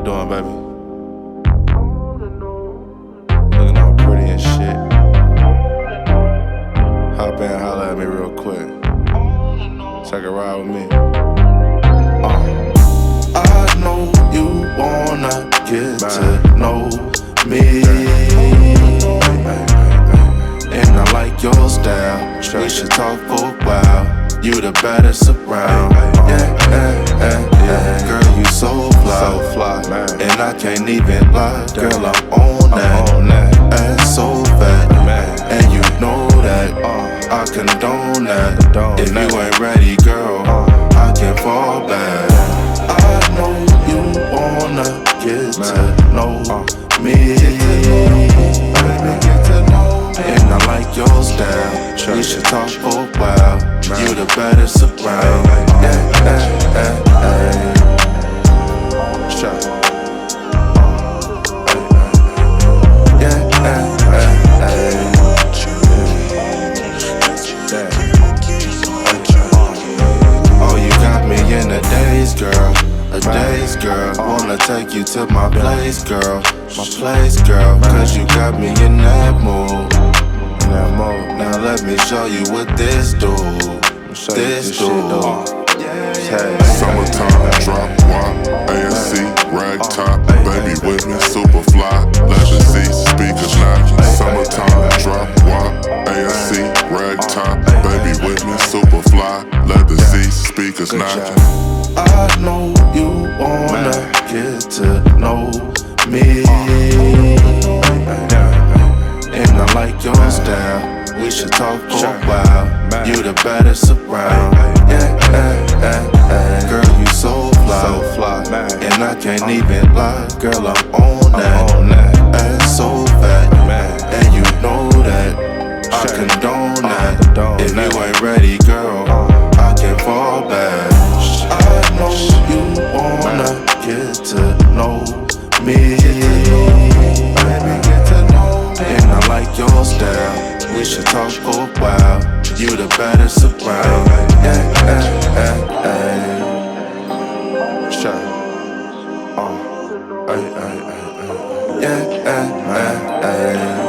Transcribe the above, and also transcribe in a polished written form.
doing, baby? Looking all pretty and shit. Hop in, holla at me real quick. Take a ride with me. I know you wanna get to know me, and I like your style. We should talk for a while. You the baddest around. Girl, you so fly, and I can't even lie. Girl, I'm on that. Ass so fat, and you know that I condone that. If you ain't ready, girl, I can fall back. I know you wanna get to know me, and I like your style. We should talk for a while. You the baddest around. Oh, you got me in a daze, girl. A daze, girl. Wanna take you to my place, girl. My place, girl. Cause you got me in that mood. Now let me show you what this do. This do. Summertime, drop, walk, ANC, rag top, baby with me, super fly, leather seats, speakers knock. Summertime, drop, walk, ANC, rag top, baby with me, super fly, leather seats, speakers knock. I know you wanna get to know me, and I like your style. We should talk for a while. You the baddest around. Girl, you so fly, and I can't even lie. Girl, I'm on that. Ass so fat, and you know that I condone that. If you ain't ready, girl, I can fall back. I know you wanna get to know me, and I like your style. We should talk for a while. You the baddest around. Shut.